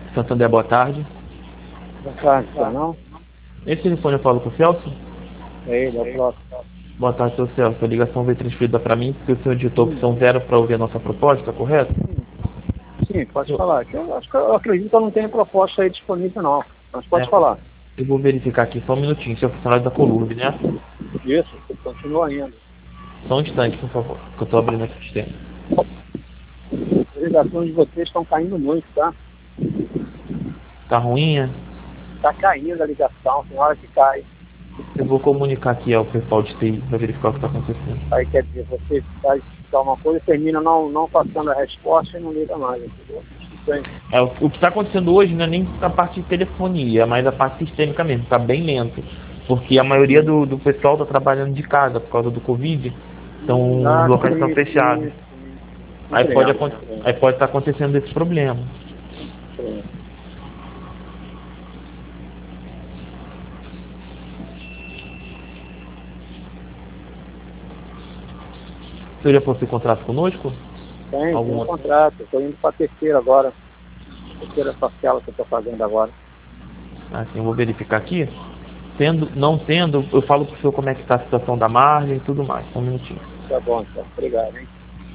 Santander, boa tarde. Boa tarde, não? Esse telefone eu falo com o Celso? É ele, é o próximo. Boa tarde, seu Celso. A ligação veio transferida para mim porque o senhor digitou a Sim, opção 0 para ouvir a nossa proposta, correto? sim, sim, pode Eu, falar. Eu acredito que eu não tenho proposta aí disponível, não. Mas é, pode falar. eu vou verificar aqui só um minutinho. Você é o funcionário da Colurb, né? Isso, continua indo. Só um instante, por favor, que eu estou abrindo aqui o sistema. As ligações de vocês estão caindo muito, tá? Tá ruim, é? Está caindo a ligação, tem hora que cai. Eu vou comunicar aqui ao pessoal de TI para verificar o que está acontecendo. Aí quer dizer, você faz uma coisa e termina não passando a resposta e não liga mais, entendeu? Bem, O que está acontecendo hoje não é nem a parte de telefonia, mas a parte sistêmica mesmo. Está bem lento. Porque a maioria do pessoal está trabalhando de casa por causa do Covid. Então os locais estão sim, fechados. sim, sim. Aí pode Compreendo, acon- compreendo, aí pode estar acontecendo esse problema. compreendo. O senhor já possui contrato conosco? Tem Algum um outro? contrato. Estou indo para a terceira agora. Terceira parcela que eu estou fazendo agora. Assim, eu vou verificar aqui. Tendo, não tendo, eu falo para o senhor como é que está a situação da margem e tudo mais. Só um minutinho. Tá bom, então. Obrigado, hein?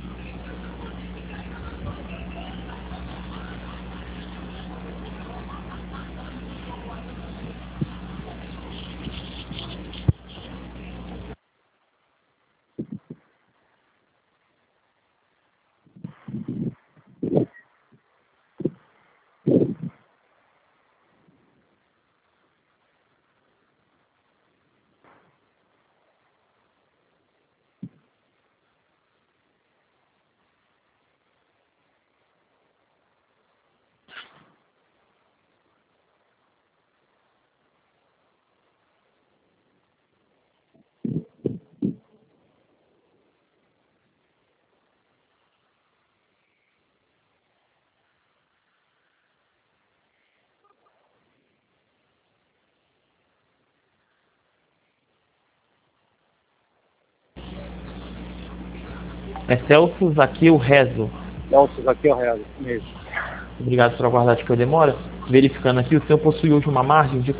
É Celso Zaqueu Rezo. Deltas aqui é o real, isso mesmo. Obrigado por aguardar que eu demora. Verificando aqui, o senhor possui hoje uma margem de R$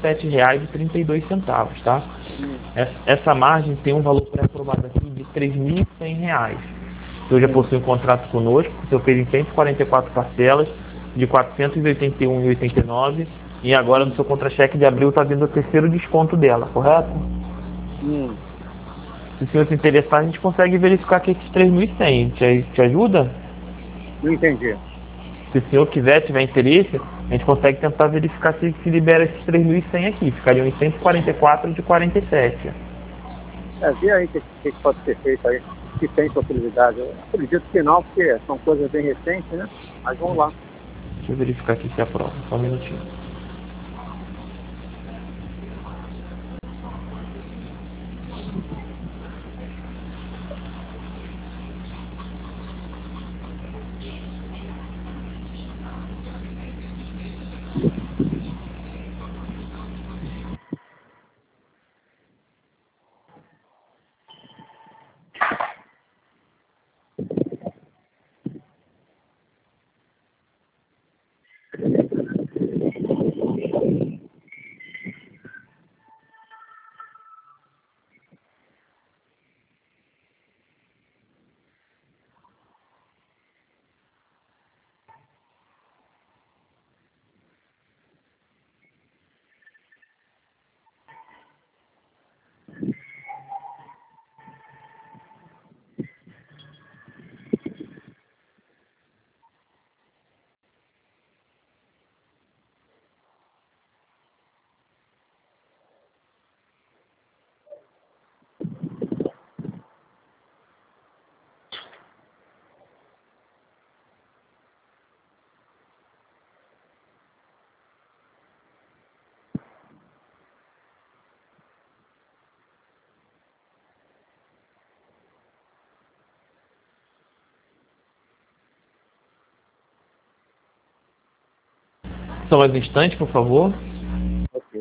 47,32, tá? Hum, Essa margem tem um valor pré-aprovado aqui de R$ 3.100. O senhor já hum. possui um contrato conosco, o senhor fez em 144 parcelas de R$ 481,89 e agora no seu contra-cheque de abril está vindo o terceiro desconto dela, correto? Hum, Se o senhor se interessar, a gente consegue verificar aqui esses 3.100. Te ajuda? não entendi. Se o senhor quiser, tiver interesse, a gente consegue tentar verificar se libera esses 3.100 aqui. Ficariam em 144 de 47. Vê aí o que pode ser feito aí, se tem possibilidade. Eu acredito que não, porque são coisas bem recentes, né? Mas vamos lá. Deixa eu verificar aqui se aprova. Só um minutinho. Só mais um instante, por favor. Ok.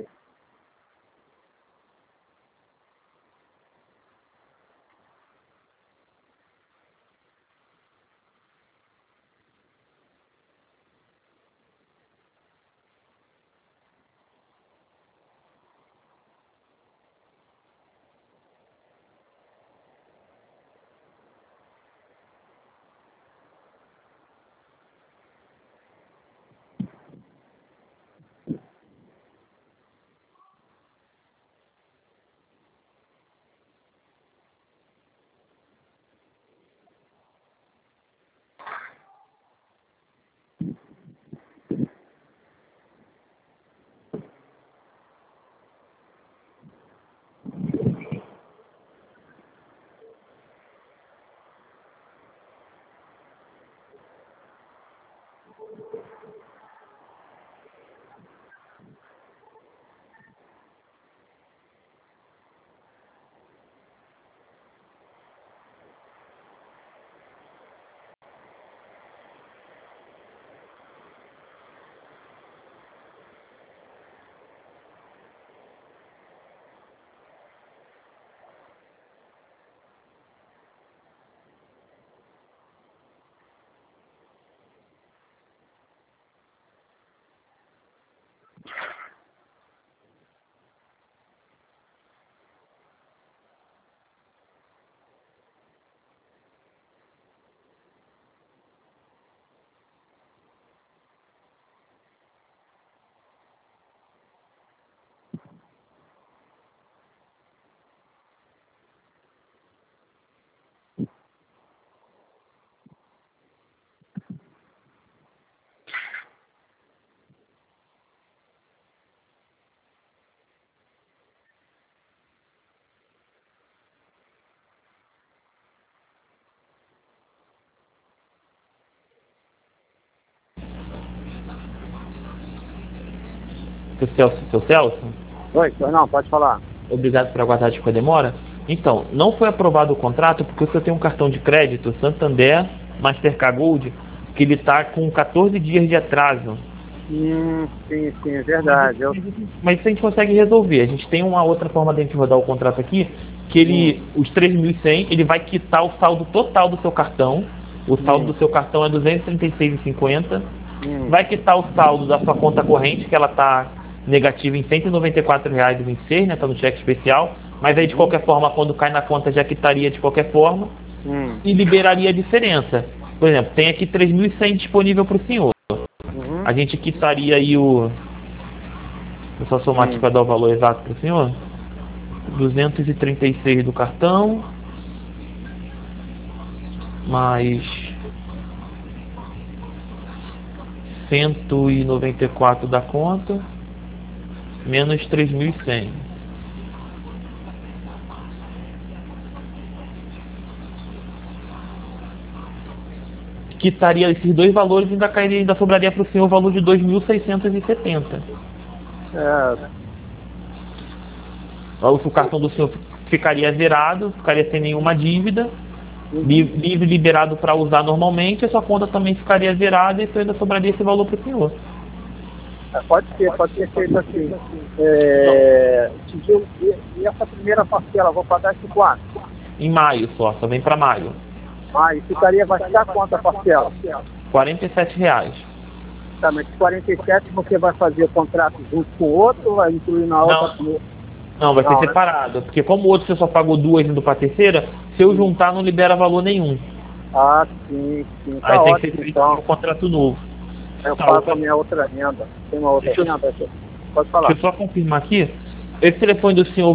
Seu Celso? Oi, não, pode falar. Obrigado por aguardar com a demora. Então, não foi aprovado o contrato porque o senhor tem um cartão de crédito Santander Mastercard Gold que ele está com 14 dias de atraso. Sim, é verdade. Mas isso a gente consegue resolver. A gente tem uma outra forma de a gente rodar o contrato aqui, que ele, os 3.100, ele vai quitar o saldo total do seu cartão. O saldo do seu cartão é 236,50. Vai quitar o saldo da sua conta corrente, que ela está negativa em R$ 194,26, né? Está no cheque especial. Mas aí, de qualquer forma, quando cai na conta, já quitaria de qualquer forma. E liberaria a diferença. Por exemplo, tem aqui 3.100 disponível para o senhor. A gente quitaria aí o... Vou só somar aqui para dar o valor exato para o senhor. 236 do cartão. Mais 194 da conta. Menos 3.100. Quitaria esses dois valores e ainda sobraria para o senhor o valor de 2.670. O cartão do senhor ficaria zerado, ficaria sem nenhuma dívida, livre liberado para usar normalmente, a sua conta também ficaria zerada e ainda sobraria esse valor para o senhor. Pode ser feito assim. E essa primeira parcela, vou pagar esse quanto? Em maio só vem para maio. E vai ficar quanto a parcela? R$ 47,00. Tá, mas 47 você vai fazer o contrato junto com o outro ou vai incluir na outra? Não, vai ser separado, porque como o outro você só pagou 2 indo para a terceira, se eu juntar não libera valor nenhum. Sim. Tá. Aí ótimo, tem que ser feito então. um contrato novo. Eu pago a minha outra renda. Tem uma outra renda? Pode falar. Deixa eu só confirmar aqui. Esse telefone do senhor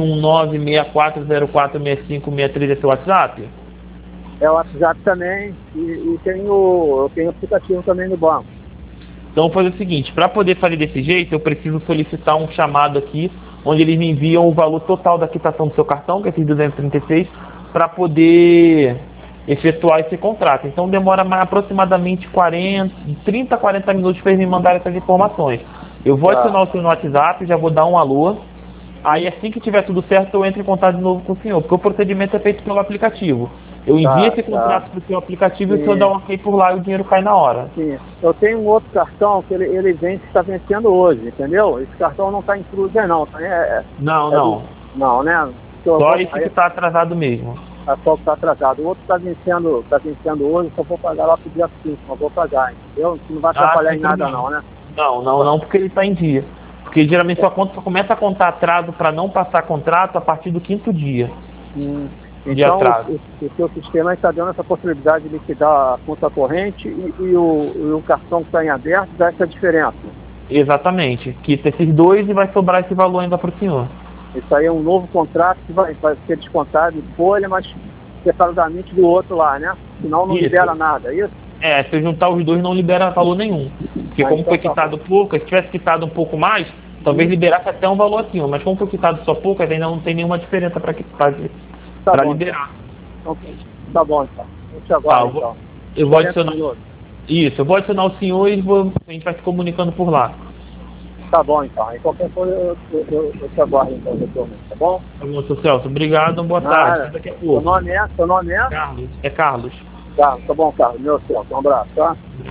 21964046563 é seu WhatsApp? É o WhatsApp também e eu tenho aplicativo também no banco. Então, vou fazer o seguinte, para poder fazer desse jeito, eu preciso solicitar um chamado aqui, onde eles me enviam o valor total da quitação do seu cartão, que é esses 236, para poder efetuar esse contrato. Então, demora aproximadamente 30 a 40 minutos para eles me mandarem essas informações. Eu vou adicionar o senhor no WhatsApp, já vou dar um alô. Aí, assim que tiver tudo certo, eu entro em contato de novo com o senhor, porque o procedimento é feito pelo aplicativo. Eu envio esse contrato para o seu aplicativo e o senhor dá um ok por lá e o dinheiro cai na hora. Sim. Eu tenho um outro cartão que ele vence, está vencendo hoje, entendeu? Esse cartão não está incluso aí não. Não, né? Só esse que está atrasado mesmo. Só que está atrasado. O outro está vencendo hoje, só vou pagar lá pro dia 5, não vou pagar, entendeu? Não vai atrapalhar em nada não, né? Não, porque ele está em dia. Porque geralmente sua conta só começa a contar atraso para não passar contrato a partir do 5º dia. Então, o seu sistema está dando essa possibilidade de liquidar a conta corrente e o cartão que está em aberto dá essa diferença. Exatamente. Quita esses dois e vai sobrar esse valor ainda para o senhor. Isso aí é um novo contrato que vai ser descontado em folha, mas separadamente do outro lá, né? Senão não libera nada, é isso? Se eu juntar os dois não libera valor nenhum. Porque como então foi quitado pouco, se tivesse quitado um pouco mais, talvez liberasse até um valor acima. Mas como foi quitado só pouco, ainda não tem nenhuma diferença para liberar. Tá bom, então. Eu te aguardo, então. Eu vou adicionar. Isso, eu vou adicionar o senhor e a gente vai se comunicando por lá. Tá bom, então. Em qualquer coisa eu te aguardo, então, doutor, tá bom? Tá bom, seu Celso. Obrigado, boa tarde. Daqui a pouco. Seu nome é? Carlos. É Carlos. Tá bom, Carlos. Meu Celso. Um abraço, tá?